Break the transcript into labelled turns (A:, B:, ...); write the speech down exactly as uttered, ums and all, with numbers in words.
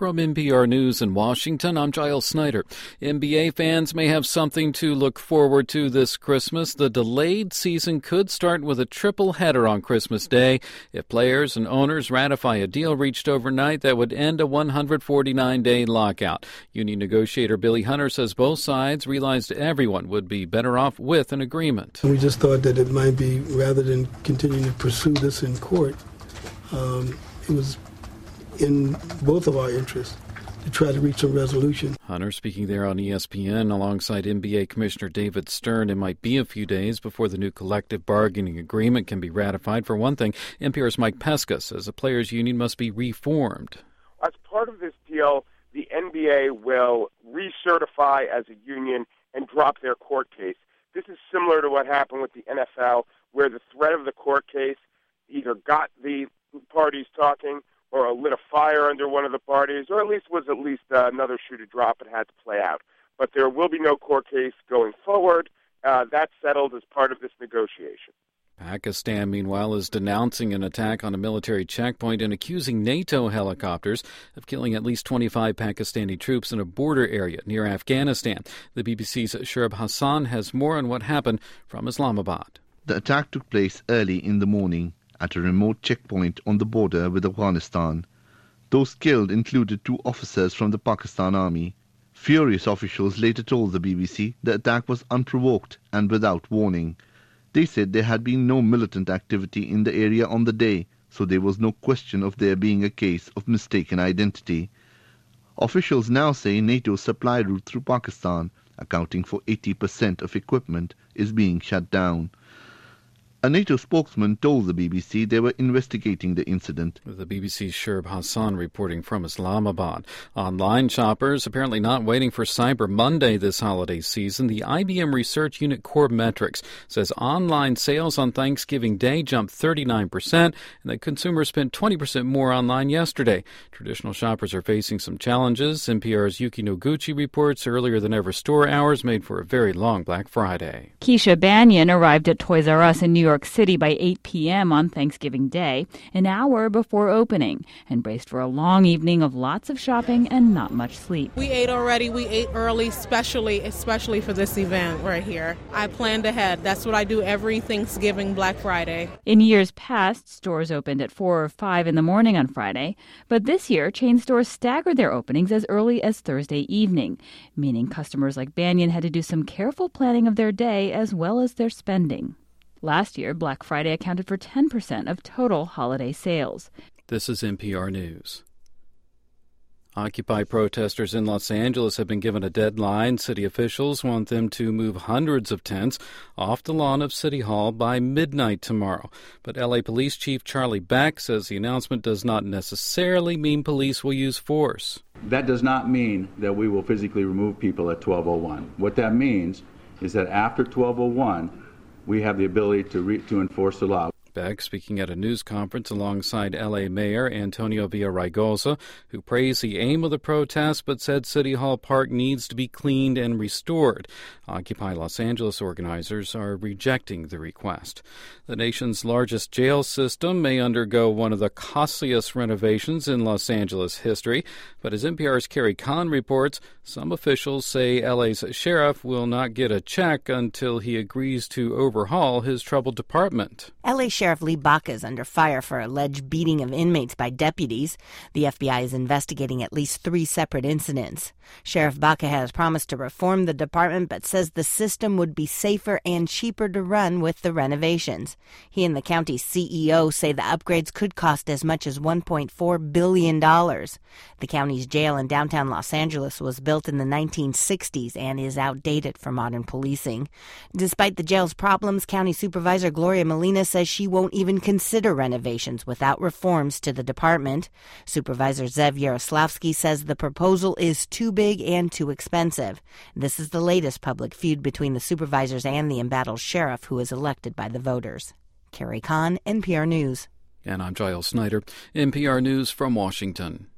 A: From N P R News in Washington, I'm Giles Snyder. N B A fans may have something to look forward to this Christmas. The delayed season could start with a triple header on Christmas Day if players and owners ratify a deal reached overnight that would end a one hundred forty-nine day lockout. Union negotiator Billy Hunter says both sides realized everyone would be better off with an agreement.
B: We just thought that it might be, rather than continuing to pursue this in court, um, it was in both of our interests to try to reach a resolution.
A: Hunter speaking there on E S P N alongside N B A Commissioner David Stern. It might be a few days before the new collective bargaining agreement can be ratified. For one thing, N P R's Mike Pesca says the players' union must be reformed.
C: As part of this deal, the N B A will recertify as a union and drop their court case. This is similar to what happened with the N F L, where the threat of the court case either got the parties talking or lit a fire under one of the parties, or at least was at least uh, another shoe to drop and had to play out. But there will be no court case going forward. Uh, that's settled as part of this negotiation.
A: Pakistan, meanwhile, is denouncing an attack on a military checkpoint and accusing NATO helicopters of killing at least twenty-five Pakistani troops in a border area near Afghanistan. The B B C's Shoaib Hassan has more on what happened from Islamabad.
D: The attack took place early in the morning at a remote checkpoint on the border with Afghanistan. Those killed included two officers from the Pakistan Army. Furious officials later told the B B C the attack was unprovoked and without warning. They said there had been no militant activity in the area on the day, so there was no question of there being a case of mistaken identity. Officials now say NATO's supply route through Pakistan, accounting for eighty percent of equipment, is being shut down. A NATO spokesman told the B B C they were investigating the incident.
A: The B B C's Shoaib Hassan reporting from Islamabad. Online shoppers apparently not waiting for Cyber Monday this holiday season. The I B M research unit Core Metrics says online sales on Thanksgiving Day jumped thirty-nine percent and that consumers spent twenty percent more online yesterday. Traditional shoppers are facing some challenges. N P R's Yuki Noguchi reports earlier than ever store hours made for a very long Black Friday.
E: Keisha Banyan arrived at Toys R Us in New York York City by eight p.m. on Thanksgiving Day, an hour before opening, and braced for a long evening of lots of shopping and not much sleep.
F: We ate already. We ate early, especially, especially for this event right here. I planned ahead. That's what I do every Thanksgiving, Black Friday.
E: In years past, stores opened at four or five in the morning on Friday, but this year, chain stores staggered their openings as early as Thursday evening, meaning customers like Banyan had to do some careful planning of their day as well as their spending. Last year, Black Friday accounted for ten percent of total holiday sales.
A: This is N P R News. Occupy protesters in Los Angeles have been given a deadline. City officials want them to move hundreds of tents off the lawn of City Hall by midnight tomorrow. But L A Police Chief Charlie Beck says the announcement does not necessarily mean police will use force.
G: That does not mean that we will physically remove people at twelve oh one. What that means is that after twelve oh one, we have the ability to re- to enforce the law.
A: Beck speaking at a news conference alongside L A Mayor Antonio Villaraigosa, who praised the aim of the protest but said City Hall Park needs to be cleaned and restored. Occupy Los Angeles organizers are rejecting the request. The nation's largest jail system may undergo one of the costliest renovations in Los Angeles history, but as N P R's Carrie Kahn reports, some officials say L A's sheriff will not get a check until he agrees to overhaul his troubled department.
H: L A Sheriff Lee Baca is under fire for alleged beating of inmates by deputies. The F B I is investigating at least three separate incidents. Sheriff Baca has promised to reform the department, but says the system would be safer and cheaper to run with the renovations. He and the county's C E O say the upgrades could cost as much as one point four billion dollars. The county's jail in downtown Los Angeles was built in the nineteen sixties and is outdated for modern policing. Despite the jail's problems, County Supervisor Gloria Molina says she won't even consider renovations without reforms to the department. Supervisor Zev Yaroslavsky says the proposal is too big and too expensive. This is the latest public feud between the supervisors and the embattled sheriff who is elected by the voters. Carrie Kahn, N P R News.
A: And I'm Giles Snyder, N P R News from Washington.